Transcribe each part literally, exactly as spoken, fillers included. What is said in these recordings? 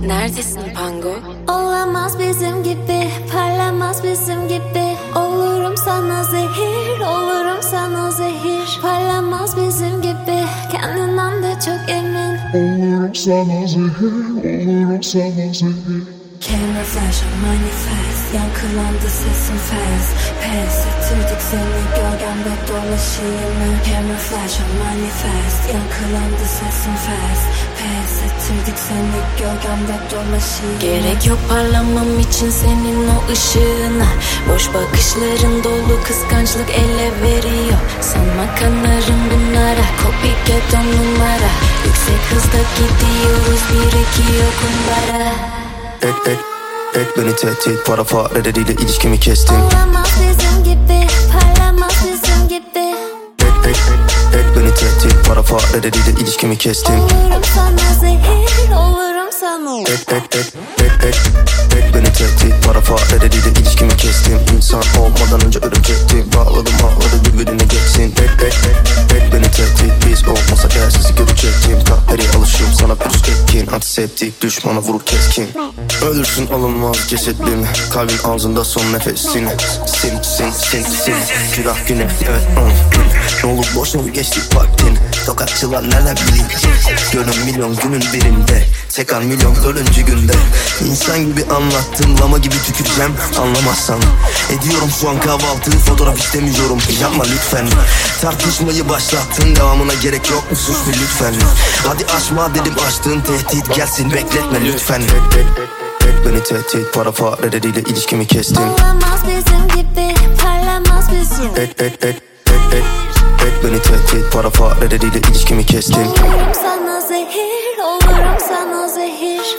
Neredesin Pango? Olamaz bizim gibi, parlamaz bizim gibi. Olurum sana zehir, olurum sana zehir. Parlamaz bizim gibi, kendinden de çok emin. Olurum sana zehir, olurum sana zehir. Camera flash on manifest, yankılandı sesin fast. Pes ettirdik seni gölgemde dolaşayım. Camera flash on manifest, yankılandı sesin fast. Pes ettirdik seni gölgemde dolaşayım. Gerek yok parlamam için senin o ışığına. Boş bakışların dolu kıskançlık ele veriyor. Sanma kanarım bunlara, copycat on numara. Yüksek hızda gidiyoruz, bir iki yok kumbara. Et et et beni tehdit, para fareleriyle ilişkimi kestim. Olamaz bizim gibi, parlamaz bizim gibi. Et et et beni tehdit, para fareleriyle ilişkimi kestim. Olurum sana zehir, olurum sana. Et et et et et et beni tehdit, para fareleriyle ilişkimi kestim. İnsan olmadan önce örümcektim, bağladım ağladı birbirine geçsin. Et et et beni tehdit, biz olmasak eğer sizi görecektim. Kahperi alışım sana pürüz etkin, antiseptik düşmana vurur keskin. Ölürsün alınmaz cesedin, kalbin ağzında son nefesin. Sin sin sin sin, günah güne evet on. Ne olur boşuna geçti vaktin, tokatçılar nereden bileyim. Gönlüm milyon günün birinde, tek an milyon ölüncü günde. İnsan gibi anlattım, lama gibi tüküreceğim anlamazsan. Ediyorum şu an kahvaltı, fotoğraf istemiyorum, yapma lütfen. Tartışmayı başlattın, devamına gerek yok mu, sus bir lütfen. Hadi açma dedim, açtığın tehdit gelsin, bekletme lütfen. Et, et, et, et beni tehdit, para fareleriyle ilişkimi kestim. Olamaz bizim gibi, parlamaz bizim. Et et et et et et beni tehdit, para fareleriyle ilişkimi kestim. Olurum sana zehir, olurum sana zehir.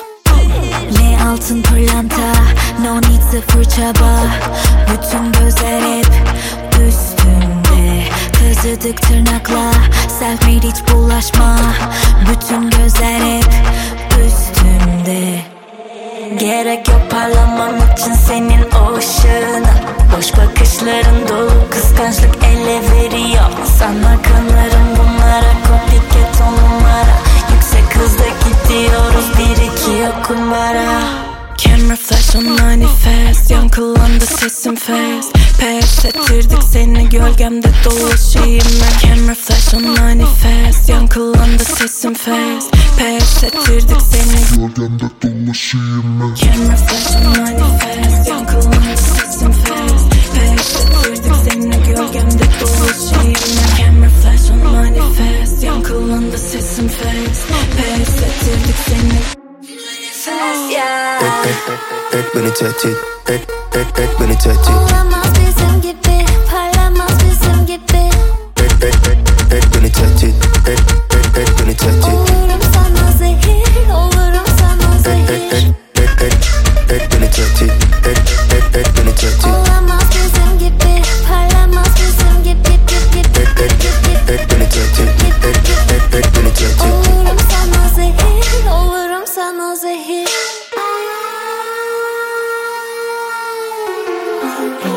Ne altın pırlanta, no need sıfır çaba. Bütün gözler hep üstünde. Kazıdık tırnakla, self made hiç bulaşma. Bütün gözler hep üstünde. Gerek yok parlamam için senin o ışığına. Boş bakışların dolu kıskançlık ele veriyor. Sana kanarım bunlara, copycat on numara. Yüksek hızda gidiyoruz, bir iki yok kumbara. Camera flash on manifest, yankılandı sesim fast. Pes ettirdik seni gölgemde dolaşayım ben. Camera flash on manifest, yankılandı sesim fast. Pes ettirdik seni Gölgemde dolaşayım ben. Camera flash on manifest, yankılandı sesim fast. Pes ettirdik seni gölgemde dolaşayım ben. Camera flash on manifest, yankılandı sesim fast. Pes ettirdik seni fast, yeah. Et et et et beni tehdit, et et et beni tehdit. Olamaz bizim gibi, parlamaz bizim gibi. Et et et et beni tehdit, et et et beni tehdit. Olurum sana zehir, olurum sana Et et zehir. et et et et beni tehdit, et et et beni tehdit. Olamaz bizim gibi, parlamaz bizim gibi. Et et et beni tehdit, et et et beni tehdit. Olurum sana zehir, olurum sana zehir.